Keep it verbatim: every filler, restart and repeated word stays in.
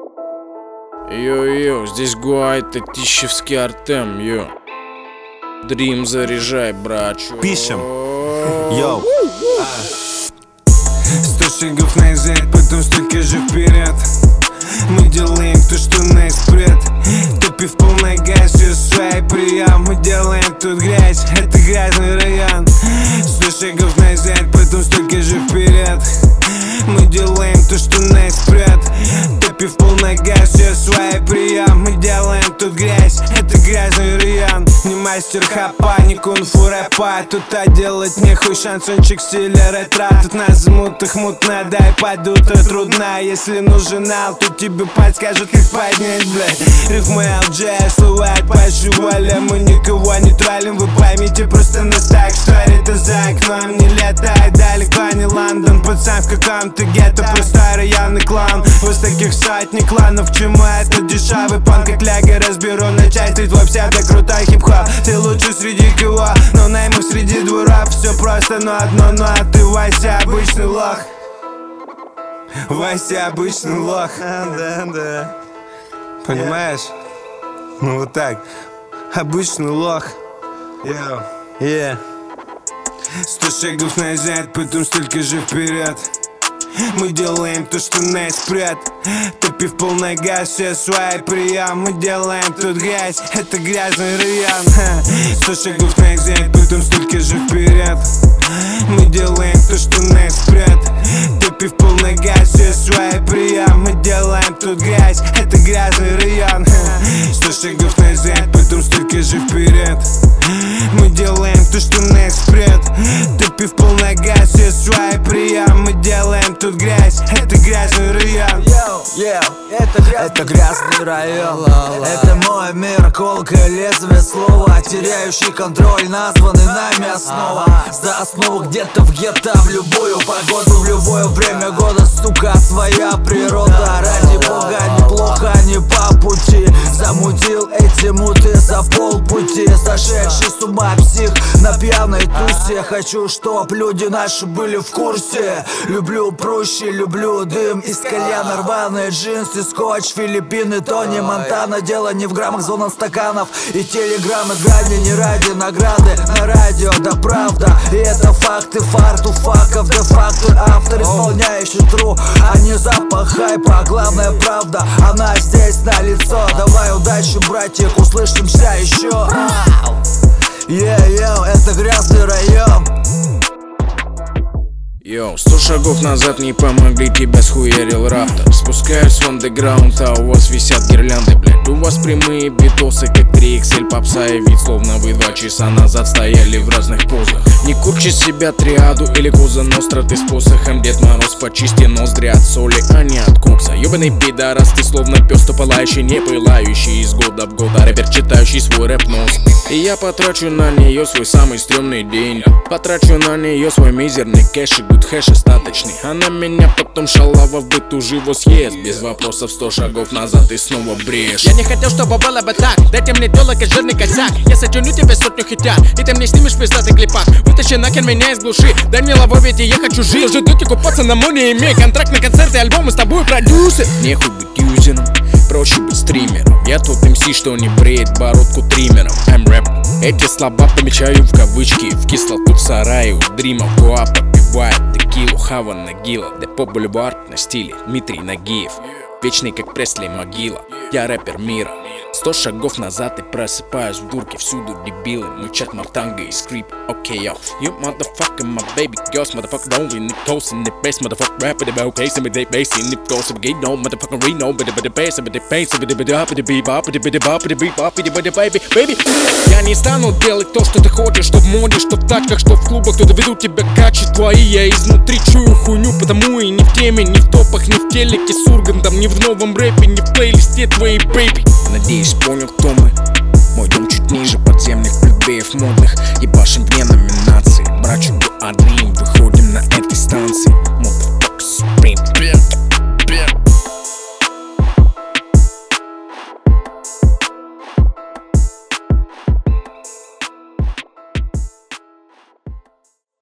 Йо-йо, здесь Гуай, это Тищевский Артем, йо. Дрим заряжай, брачу. Пишем. Йоу. Сто шагов назад, потом столько же вперед. Мы делаем то, что нас прет. Топи в полный газ, все свой прием. Мы делаем тут грязь, это грязный район. Сто шагов назад, потом столько же вперед. Мы делаем то, что нас прет. Топи в полный газ, все свой прием. Мы делаем тут грязь, это грязный район. Не мастер хапа, не кунг-фу рэпа. Тут а делать нехуй, шансончик в стиле ретро. Тут нас замутых мутно, дай падут-то трудно. Если нужен ал, тут тебе подскажут, как поднять, блядь. Рифмы эл джей, слова от Паши Воля. Мы никого не троллим, вы поймите просто нас так. Что это за окном, не летай далеко, не Лондон. Пацан в каком-то гетто, просто районный клан. Вот таких сотни кланов, к чему это дешевый панк? Как ляга разберу на части, твой псевдо крутой хип-хоп. Ты лучше среди кого, но наймов среди дворов. Все просто, но одно, но а ты Вася обычный лох. Вася обычный лох. Да, да. Понимаешь? Ну вот так. Обычный лох. Йоу. Yeah. Сто шагов назад, потом столько же вперед. Мы делаем то, что нас прет. Топи в полный газ, все свой прием. Мы делаем тут грязь, это грязный район. Сто шагов назад, потом столько же вперед. Мы делаем то, что нас прет. Топи в полный газ, все свой прием. Мы делаем тут грязь, это грязный район. Сто шагов назад, потом столько же вперед. Мы делаем то, что нас прет. Топи в полный газ, все свой прием. Мы делаем тут грязь, это грязный район. Yeah, это, грязный... это грязный район. Это мой мир, колкое лезвие слова. Теряющий контроль, названный нами основа. За основу где-то в гетто, в любую погоду, в любое время года, сука, своя природа. Ради бога, неплохо, не по пути. Замутил эти муты за полпути. Сошедший с ума псих на пьяной тусе. Хочу, чтоб люди наши были в курсе. Люблю проще, люблю дым из кальяна, рваные джинсы, скотч, Филиппины, Тони, Монтана. Дело не в граммах, звонок стаканов и телеграммы. Грани не ради награды на радио, да правда. И это факты, фарту факов, де-факто автор, исполняющий тру, а не запах хайпа. Главная правда, она здесь налицо. Давай удачи, братьев, услышимся еще. Е-е, это грязный район. Йоу, сто шагов назад не помогли, тебя схуярил рафтер. Спускаюсь в андеграунд, а у вас висят гирлянды, блядь. У вас прямые битосы, как три икс эль попса. И вид, словно вы два часа назад стояли в разных позах. Не курчи себя триаду или коза ностра. Ты с посохом, Дед Мороз, почисти ноздри от соли, а не от кокса. Ёбаный пидорас, ты словно пёс, то пылающий, не пылающий из года в год, а рэпер, читающий свой рэп-нос. И я потрачу на неё свой самый стрёмный день. Потрачу на неё свой мизерный кэш и гуд хэш остаточный. Она меня потом шалава в быту живо съест. Без вопросов сто шагов назад и снова брешь. Я не хотел, чтобы было бы так. Дайте мне доллар, жирный косяк. Я сочиню тебе сотню хитят, и ты мне снимешь пиздатый клипак. Вытащи нахер меня из глуши, дай мне лаву, ведь я хочу жить. Жду ты купаться на моне, имей контракт на концерты, альбомы с тобой продюсер. Нехуй быть юзером, проще быть стримером. Я тот эм си, что не бреет бородку триммером. I'm rap. Эти слова помечаю в кавычки. В кислоту в сарае у дрима Гуа попивает текилу, хава нагила. Депо бульвар на стиле Дмитрий Нагиев. Вечный как Пресли могила, я рэпер мира. Сто шагов назад и просыпаюсь в дурке. Всюду дебилы, мычат мартанга и скрип. Окей, йо, you motherfucker, my baby girls. Motherfucker don't win the toast in the bass. Motherfucker rap with the bell case and with the bass in the ghost of gate. No motherfucker Reno, but the bass and with the bass and with the bop, with the bebop, with the bebop, with the bebop, with the baby, baby. Я не стану делать то, что ты хочешь, что в моде, что в тачках, что в клубах. Кто доведут тебя качества, и я изнутри чую хуйню. Потому и не в теме, не в топах, не в телеке с Ургантом, не в новом рэпе, не в плейлисте твоей бэйби. Надеюсь, понял, кто мы. Мой дом чуть ниже подземных плебеев модных. Ебашим вне номинации. Брачу до Адрим, выходим на этой станции. Motherfucker Supreme.